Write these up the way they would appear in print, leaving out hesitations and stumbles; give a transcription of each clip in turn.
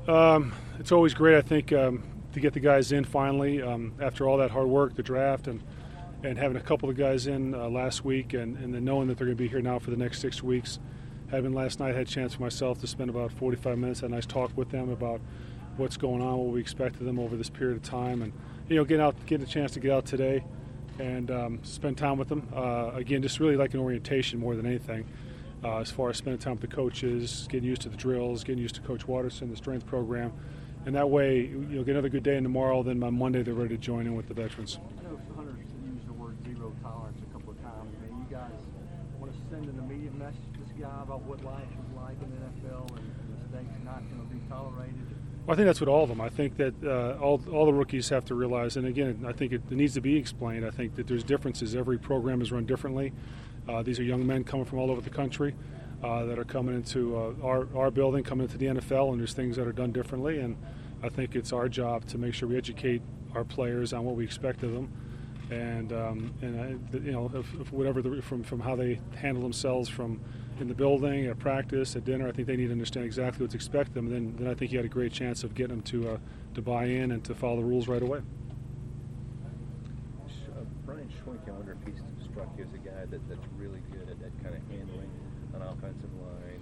It's always great, I think, to get the guys in finally after all that hard work, the draft, and having a couple of guys in last week, and then knowing that they're going to be here now for the next 6 weeks. Having last night, I had a chance for myself to spend about 45 minutes, had a nice talk with them about what's going on, what we expect of them over this period of time, and get a chance to get out today and spend time with them. Again, just really like an orientation more than anything. As far as spending time with the coaches, getting used to the drills, getting used to Coach Watterson, the strength program, and that way you'll get another good day in tomorrow. Then on Monday they're ready to join in with the veterans. I know Hunter's used the word zero tolerance a couple of times. I mean, you guys want to send an immediate message to this guy about what life is like in the NFL and mistakes not going to be tolerated. Well, I think that's what all of them. I think that all the rookies have to realize, and again, I think it needs to be explained. I think that there's differences. Every program is run differently. These are young men coming from all over the country that are coming into our building, coming into the NFL, and there's things that are done differently. And I think it's our job to make sure we educate our players on what we expect of them, and if whatever from how they handle themselves from in the building, at practice, at dinner. I think they need to understand exactly what's expected of them. And then I think you had a great chance of getting them to buy in and to follow the rules right away. Brian Schwenk, I wonder if he's struck you as a guy that's really good at kind of handling an offensive line,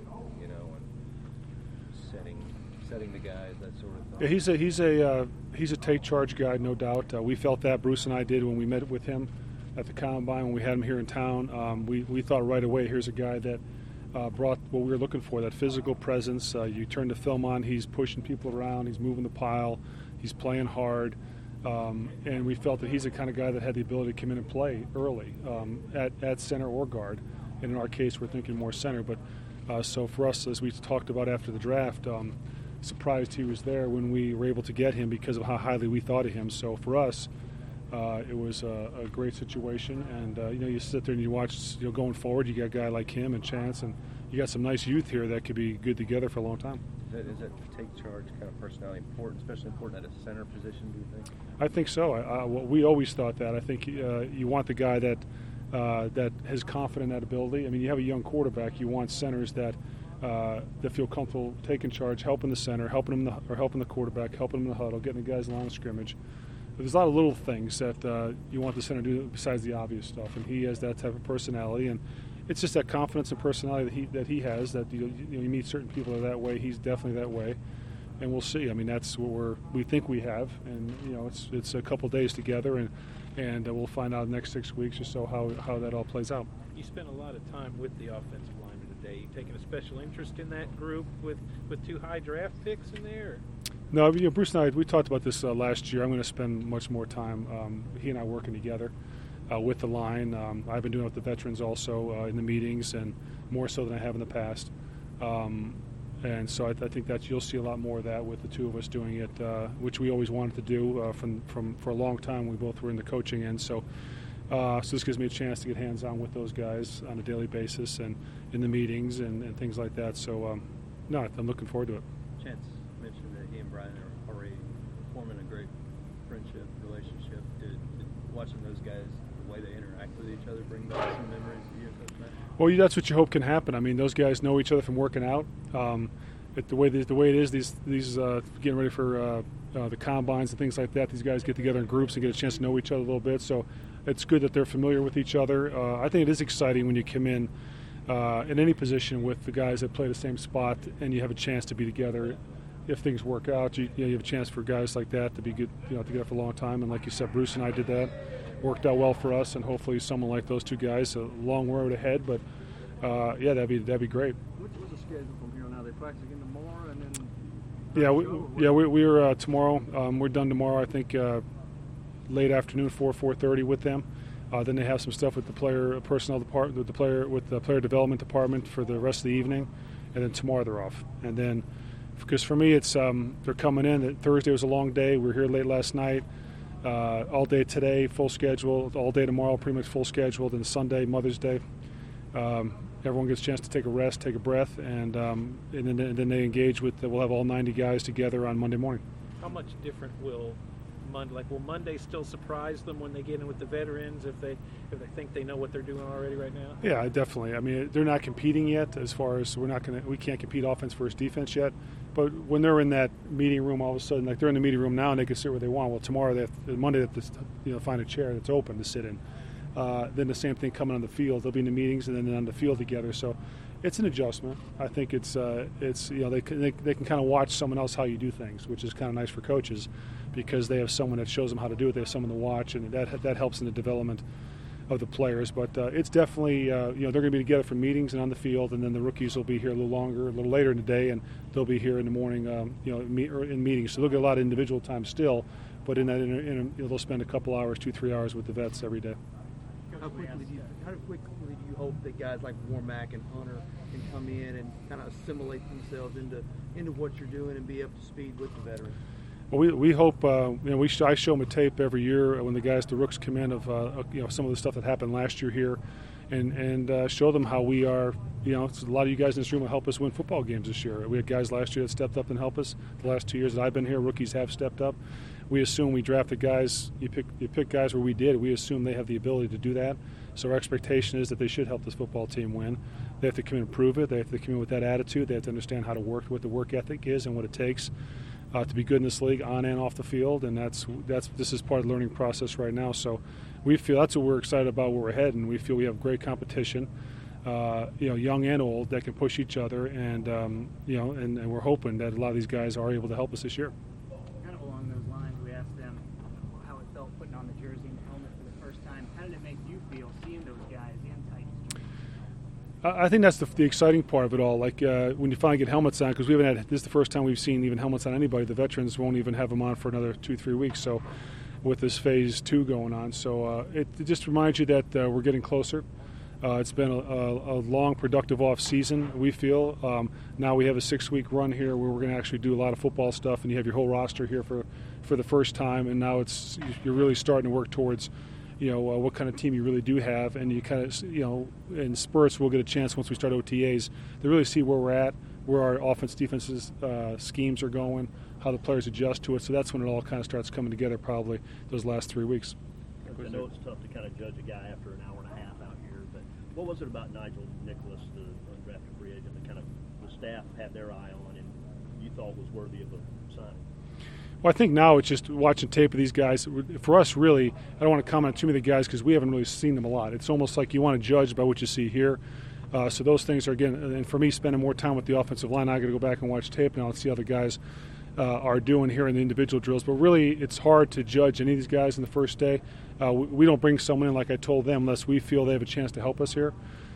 and setting the guys, that sort of thing. Yeah, he's a take charge guy, no doubt. We felt that, Bruce and I did, when we met with him at the Combine, when we had him here in town. We thought right away, here's a guy that brought what we were looking for, that physical presence. You turn the film on, he's pushing people around, he's moving the pile, he's playing hard. And we felt that he's the kind of guy that had the ability to come in and play early at center or guard. And in our case, we're thinking more center. But so for us, as we talked about after the draft, surprised he was there when we were able to get him because of how highly we thought of him. So for us, it was a great situation. And, you sit there and you watch, going forward, you got a guy like him and Chance, and you got some nice youth here that could be good together for a long time. Is that take charge kind of personality important, especially important at a center position, do you think? I think so. We always thought that. I think you want the guy that has confident in that ability. I mean, you have a young quarterback. You want centers that feel comfortable taking charge, helping the center, helping the quarterback, helping him in the huddle, getting the guys in line of scrimmage. But there's a lot of little things that you want the center to do besides the obvious stuff, and he has that type of personality. And it's just that confidence and personality that he has. That you meet certain people that are that way. He's definitely that way, and we'll see. I mean, that's what we think we have, and it's a couple days together, and we'll find out in the next 6 weeks or so how that all plays out. You spent a lot of time with the offensive lineman today. You taking a special interest in that group with 2 high draft picks in there? No, Bruce and I, we talked about this last year. I'm going to spend much more time, he and I, working together with the line. I've been doing it with the veterans also in the meetings, and more so than I have in the past. And so I think that you'll see a lot more of that with the two of us doing it, which we always wanted to do for a long time. We both were in the coaching end. So this gives me a chance to get hands-on with those guys on a daily basis and in the meetings and things like that. So, I'm looking forward to it. Chance mentioned that he and Brian are already forming a great friendship, relationship. Did watching those guys, the way they interact with each other, bring back some memories to you, Coach Matt? Well, that's what you hope can happen. I mean, those guys know each other from working out. The way it is, these getting ready for the combines and things like that, these guys get together in groups and get a chance to know each other a little bit. So it's good that they're familiar with each other. I think it is exciting when you come in any position with the guys that play the same spot and you have a chance to be together. If things work out, you have a chance for guys like that to be good, together for a long time. And like you said, Bruce and I did that. Worked out well for us, and hopefully someone like those two guys. A long road ahead, but that'd be great. What's the schedule from here on out? They practice again tomorrow, and then we're tomorrow. We're done tomorrow. I think late afternoon, 4:30 with them. Then they have some stuff with the player personnel department, with the player development department for the rest of the evening, and then tomorrow they're off. And then, because for me, it's they're coming in. Thursday was a long day. We were here late last night. All day today, full schedule. All day tomorrow, pretty much full schedule. Then Sunday, Mother's Day. Everyone gets a chance to take a rest, take a breath, and then they engage with. We'll have all 90 guys together on Monday morning. How much different will Monday? Like, will Monday still surprise them when they get in with the veterans if they think they know what they're doing already right now? Yeah, definitely. I mean, they're not competing yet as far as we can't compete offense versus defense yet. But when they're in that meeting room, all of a sudden, like they're in the meeting room now and they can sit where they want. Well, tomorrow, Monday, they have to find a chair that's open to sit in. Then the same thing coming on the field. They'll be in the meetings and then on the field together. So it's an adjustment. I think it's they can kind of watch someone else how you do things, which is kind of nice for coaches because they have someone that shows them how to do it. They have someone to watch, and that helps in the development of the players. But it's definitely they're going to be together for meetings and on the field, and then the rookies will be here a little longer, a little later in the day, and they'll be here in the morning, in meetings. So they'll get a lot of individual time still, but in that they'll spend a couple hours, 2-3 hours with the vets every day. How quickly do you hope that guys like Warmack and Hunter can come in and kind of assimilate themselves into what you're doing and be up to speed with the veterans? Well, we hope. I show them a tape every year when the rooks come in of some of the stuff that happened last year here, and show them how we are. A lot of you guys in this room will help us win football games this year. We had guys last year that stepped up and helped us. The last 2 years that I've been here, rookies have stepped up. We assume we drafted guys. You pick guys where we did. We assume they have the ability to do that. So our expectation is that they should help this football team win. They have to come in and prove it. They have to come in with that attitude. They have to understand how to work, what the work ethic is, and what it takes to be good in this league, on and off the field. And this is part of the learning process right now. So we feel that's what we're excited about where we're heading. We feel we have great competition, young and old, that can push each other, and and we're hoping that a lot of these guys are able to help us this year. Kind of along those lines, we asked them how it felt putting on the jersey and helmet for the first time. How did it make you feel seeing those guys in Titans? I think that's the exciting part of it all. Like when you finally get helmets on, because this is the first time we've seen even helmets on anybody. The veterans won't even have them on for another 2-3 weeks. So with this phase 2 going on, so it just reminds you that we're getting closer. It's been a long, productive off season. We feel now we have a 6-week run here where we're going to actually do a lot of football stuff, and you have your whole roster here for the first time. And now you're really starting to work towards what kind of team you really do have, and you kind of in spurts we'll get a chance once we start OTAs to really see where we're at, where our offense defenses schemes are going, how the players adjust to it. So that's when it all kind of starts coming together, probably those last 3 weeks. I know it's tough to kind of judge a guy after an hour and a half out here, but what was it about Nigel Nicholas, the undrafted free agent, that kind of the staff had their eye on and you thought was worthy of a signing? Well, I think now it's just watching tape of these guys. For us, really, I don't want to comment on too many of the guys because we haven't really seen them a lot. It's almost like you want to judge by what you see here. So those things are, again, and for me, spending more time with the offensive line, I got to go back and watch tape now and see how the guys are doing here in the individual drills. But really, it's hard to judge any of these guys in the first day. We don't bring someone in, like I told them, unless we feel they have a chance to help us here.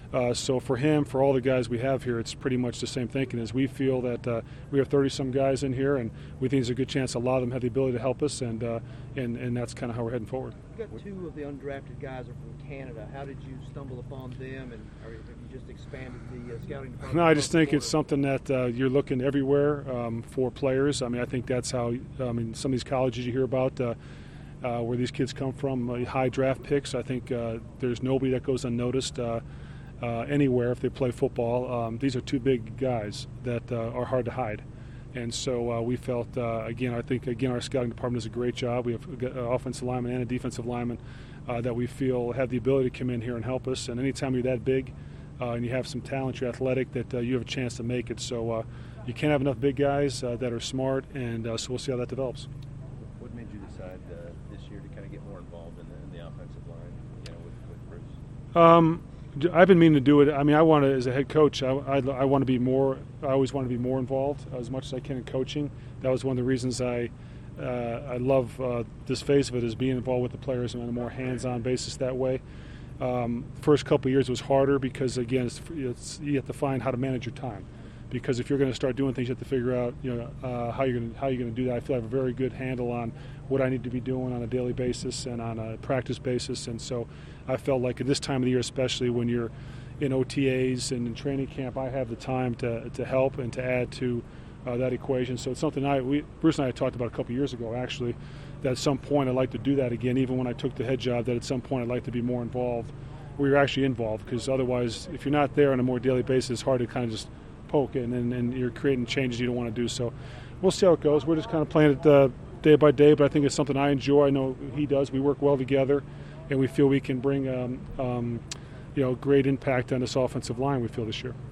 So for him, for all the guys we have here, it's pretty much the same thinking as we feel that we have 30-some guys in here, and we think there's a good chance a lot of them have the ability to help us, and that's kind of how we're heading forward. You got 2 of the undrafted guys are from Canada. How did you stumble upon them, and have you just expanded the scouting department? No, I just think it's something that you're looking everywhere for players. I mean, I think that's how some of these colleges you hear about where these kids come from, high draft picks. I think there's nobody that goes unnoticed anywhere if they play football. These are 2 big guys that are hard to hide. And so we felt, I think our scouting department does a great job. We have an offensive lineman and a defensive lineman that we feel have the ability to come in here and help us. And anytime you're that big and you have some talent, you're athletic, that you have a chance to make it. So you can't have enough big guys that are smart, and so we'll see how that develops. What made you decide this year to kind of get more involved in the offensive line, with Bruce? I've been meaning to do it. I mean, I want to, as a head coach, I want to be more. I always want to be more involved as much as I can in coaching. That was one of the reasons I love this phase of it, is being involved with the players on a more hands-on basis that way. First couple of years was harder because, again, you have to find how to manage your time. Because if you're going to start doing things, you have to figure out how you're going to do that. I feel I have a very good handle on what I need to be doing on a daily basis and on a practice basis. And so I felt like at this time of the year, especially when you're in OTAs and in training camp, I have the time to help and to add to that equation. So it's something Bruce and I talked about a couple of years ago, actually, that at some point I'd like to do that again, even when I took the head job, that at some point I'd like to be more involved, where you're actually involved. Because otherwise, if you're not there on a more daily basis, it's hard to kind of just poke and you're creating changes you don't want to do. So we'll see how it goes. We're just kind of playing it day by day, but I think it's something I enjoy. I know he does. We work well together, and we feel we can bring great impact on this offensive line, we feel, this year.